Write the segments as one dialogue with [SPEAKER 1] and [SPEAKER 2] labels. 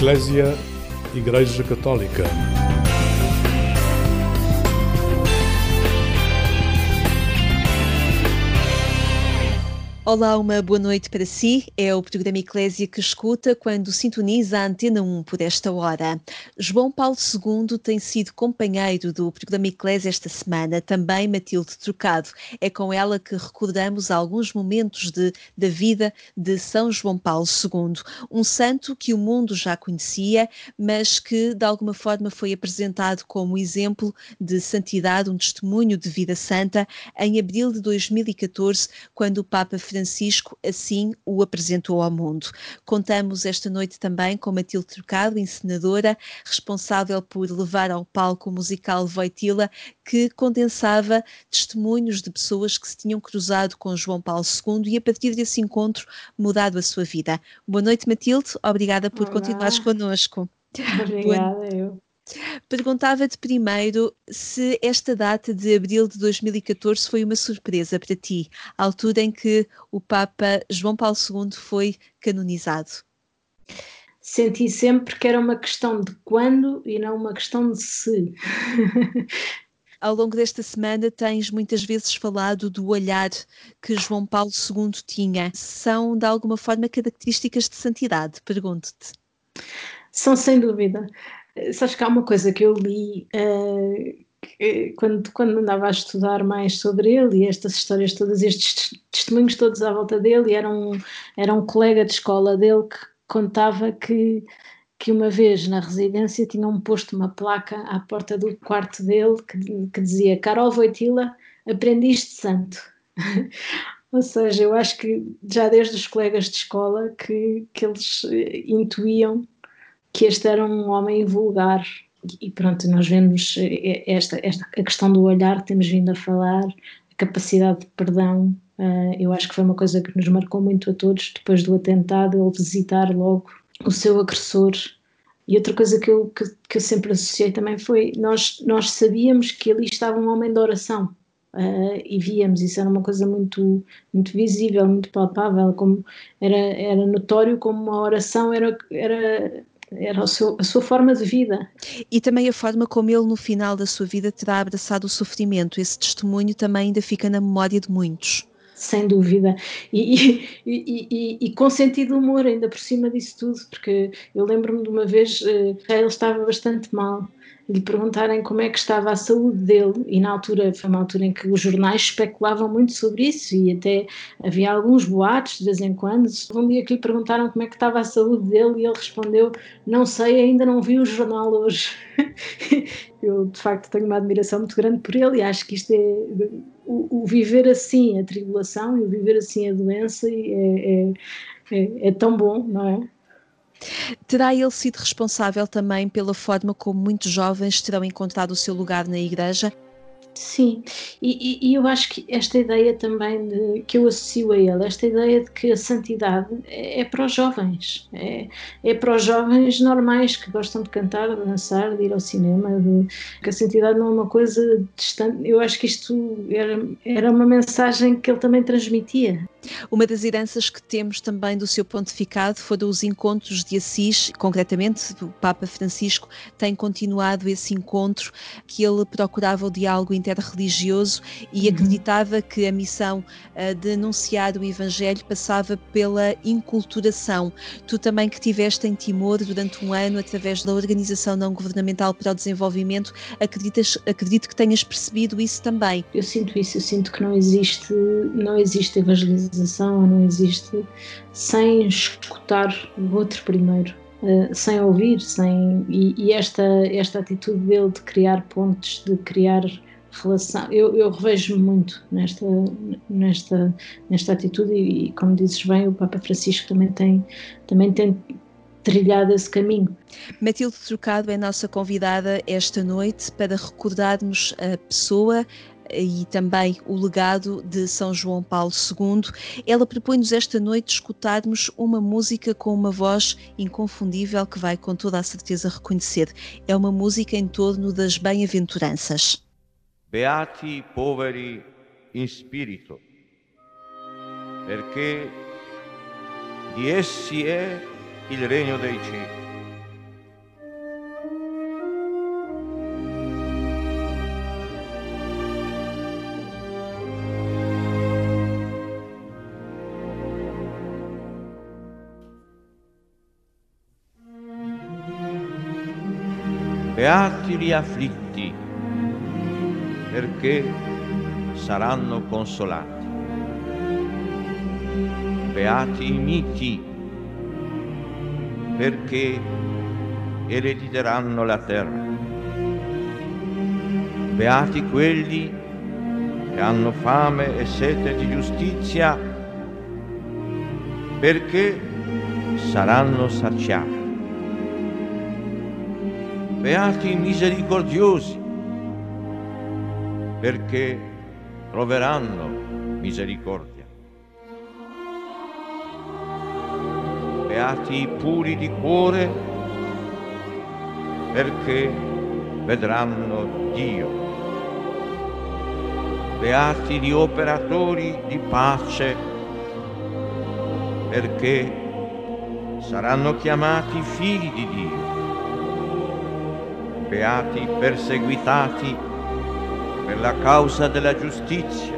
[SPEAKER 1] Eclésia, Igreja Católica.
[SPEAKER 2] Olá, uma boa noite para si. É o programa Eclésia que escuta quando sintoniza a Antena 1 por esta hora. João Paulo II tem sido companheiro do programa Eclésia esta semana, também Matilde Trocado. É com ela que recordamos alguns momentos da vida de São João Paulo II, um santo que o mundo já conhecia, mas que de alguma forma foi apresentado como exemplo de santidade, um testemunho de vida santa, em abril de 2014, quando o Papa Francisco assim o apresentou ao mundo. Contamos esta noite também com Matilde Trocado, encenadora, responsável por levar ao palco o musical Wojtyła, que condensava testemunhos de pessoas que se tinham cruzado com João Paulo II e a partir desse encontro mudado a sua vida. Boa noite, Matilde, obrigada por continuares
[SPEAKER 3] Olá,
[SPEAKER 2] connosco.
[SPEAKER 3] obrigada, eu.
[SPEAKER 2] Perguntava-te primeiro se esta data de abril de 2014 foi uma surpresa para ti, a altura em que o Papa João Paulo II foi canonizado.
[SPEAKER 3] Senti sempre que era uma questão de quando e não uma questão de se.
[SPEAKER 2] Ao longo desta semana tens muitas vezes falado do olhar que João Paulo II tinha. São, de alguma forma, características de santidade? Pergunto-te.
[SPEAKER 3] São sem dúvida. Sabes que há uma coisa que eu li quando andava a estudar mais sobre ele e estas histórias todas, estes testemunhos todos à volta dele, e era um colega de escola dele que contava que uma vez na residência tinham posto uma placa à porta do quarto dele que dizia: Carol Wojtyła, aprendiz de santo. Ou seja, eu acho que já desde os colegas de escola que eles intuíam que este era um homem vulgar. E pronto, nós vemos a questão do olhar que temos vindo a falar, a capacidade de perdão. Eu acho que foi uma coisa que nos marcou muito a todos depois do atentado, ele visitar logo o seu agressor. E outra coisa que eu sempre associei também foi, nós sabíamos que ali estava um homem de oração, e víamos, isso era uma coisa muito, muito visível, muito palpável, como era notório como uma oração era a sua forma de vida.
[SPEAKER 2] E também a forma como ele, no final da sua vida, terá abraçado o sofrimento. Esse testemunho também ainda fica na memória de muitos.
[SPEAKER 3] Sem dúvida, e com sentido de humor ainda por cima disso tudo, porque eu lembro-me de uma vez, já ele estava bastante mal, lhe perguntarem como é que estava a saúde dele, e na altura, foi uma altura em que os jornais especulavam muito sobre isso, e até havia alguns boatos de vez em quando. Um dia que lhe perguntaram como é que estava a saúde dele, e ele respondeu: não sei, ainda não vi o jornal hoje. Eu de facto tenho uma admiração muito grande por ele, e acho que isto é o viver assim a tribulação e o viver assim a doença é tão bom, não é?
[SPEAKER 2] Terá ele sido responsável também pela forma como muitos jovens terão encontrado o seu lugar na Igreja?
[SPEAKER 3] Sim, e eu acho que esta ideia também que eu associo a ele, esta ideia de que a santidade é para os jovens, é para os jovens normais que gostam de cantar, de dançar, de ir ao cinema, que a santidade não é uma coisa distante. Eu acho que isto era uma mensagem que ele também transmitia.
[SPEAKER 2] Uma das heranças que temos também do seu pontificado foram os encontros de Assis, concretamente o Papa Francisco tem continuado esse encontro, que ele procurava o diálogo interreligioso e acreditava que a missão de anunciar o Evangelho passava pela inculturação. Tu também que estiveste em Timor durante um ano através da Organização Não Governamental para o Desenvolvimento, acredito que tenhas percebido isso também.
[SPEAKER 3] Eu sinto isso, eu sinto que não existe evangelização, não existe sem escutar o outro primeiro, sem ouvir, e esta atitude dele de criar pontes, de criar relação, eu revejo-me muito nesta atitude, e como dizes bem, o Papa Francisco também tem trilhado esse caminho.
[SPEAKER 2] Matilde Trocado é nossa convidada esta noite para recordarmos a pessoa e também o legado de São João Paulo II. Ela propõe-nos esta noite escutarmos uma música com uma voz inconfundível que vai com toda a certeza reconhecer. É uma música em torno das bem-aventuranças.
[SPEAKER 4] Beati poveri in spirito, perché di essi è il regno dei cieli. Beati gli afflitti, perché saranno consolati. Beati i miti, perché erediteranno la terra. Beati quelli che hanno fame e sete di giustizia, perché saranno saziati. Beati i misericordiosi, perché troveranno misericordia. Beati i puri di cuore, perché vedranno Dio. Beati gli operatori di pace, perché saranno chiamati figli di Dio. Beati i perseguitati per la causa della giustizia,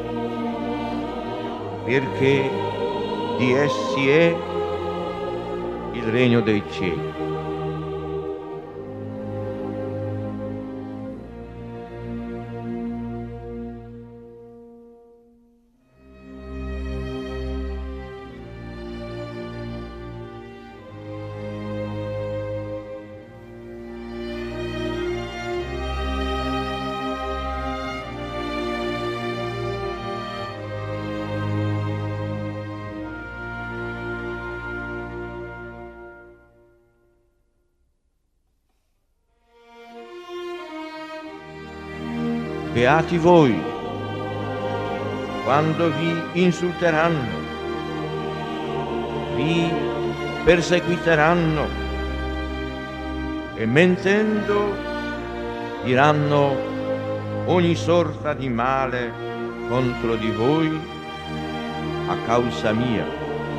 [SPEAKER 4] perché di essi è il regno dei cieli. Beati voi, quando vi insulteranno, vi perseguiteranno e mentendo diranno ogni sorta di male contro di voi a causa mia.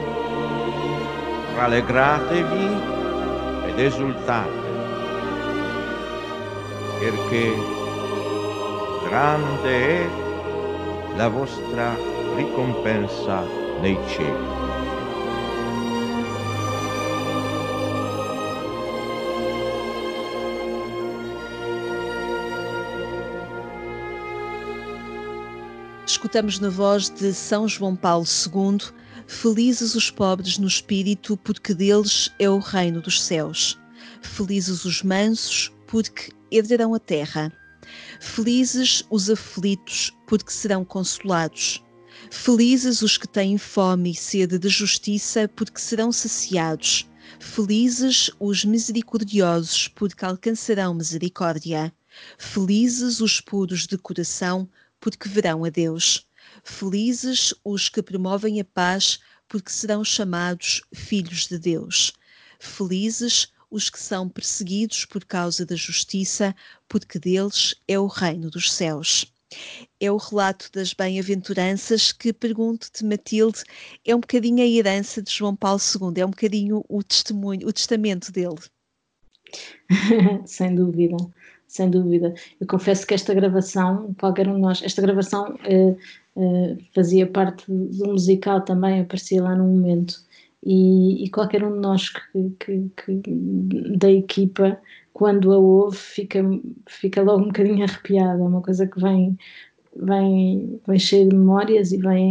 [SPEAKER 4] Rallegratevi ed esultate, perché grande è la vostra ricompensa nei cieli.
[SPEAKER 2] Escutamos na voz de São João Paulo II: felizes os pobres no espírito, porque deles é o reino dos céus. Felizes os mansos, porque herdarão a terra. Felizes os aflitos, porque serão consolados. Felizes os que têm fome e sede de justiça, porque serão saciados. Felizes os misericordiosos, porque alcançarão misericórdia. Felizes os puros de coração, porque verão a Deus. Felizes os que promovem a paz, porque serão chamados filhos de Deus. Felizes os que são perseguidos por causa da justiça, porque deles é o reino dos céus. É o relato das bem-aventuranças que, pergunto-te, Matilde, é um bocadinho a herança de João Paulo II, é um bocadinho o testemunho, o testamento dele.
[SPEAKER 3] Sem dúvida, sem dúvida. Eu confesso que esta gravação, qualquer um de nós, esta gravação fazia parte do musical também, aparecia lá num momento. E qualquer um de nós que da equipa, quando a ouve, fica logo um bocadinho arrepiada. É uma coisa que vem cheia de memórias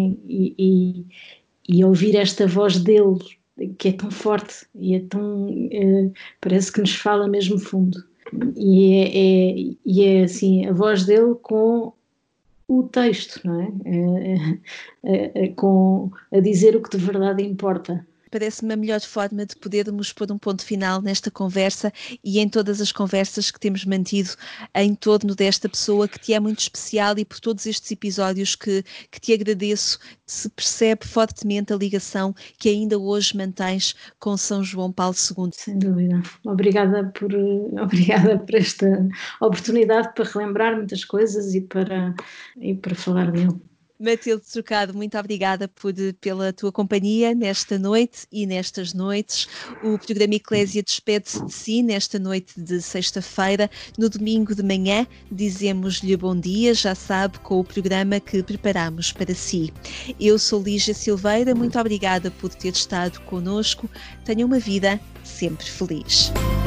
[SPEAKER 3] e ouvir esta voz dele, que é tão forte e é tão, parece que nos fala mesmo fundo. E é assim, a voz dele com o texto, não é? A dizer o que de verdade importa.
[SPEAKER 2] Parece-me a melhor forma de podermos pôr um ponto final nesta conversa e em todas as conversas que temos mantido em torno desta pessoa que te é muito especial, e por todos estes episódios que te agradeço, se percebe fortemente a ligação que ainda hoje mantens com São João Paulo II.
[SPEAKER 3] Sem dúvida. Obrigada por esta oportunidade para relembrar muitas coisas e para falar dele.
[SPEAKER 2] Matilde Trocado, muito obrigada pela tua companhia nesta noite e nestas noites. O programa Eclésia despede-se de si nesta noite de sexta-feira. No domingo de manhã dizemos-lhe bom dia, já sabe, com o programa que preparamos para si. Eu sou Lígia Silveira, muito obrigada por ter estado connosco. Tenha uma vida sempre feliz.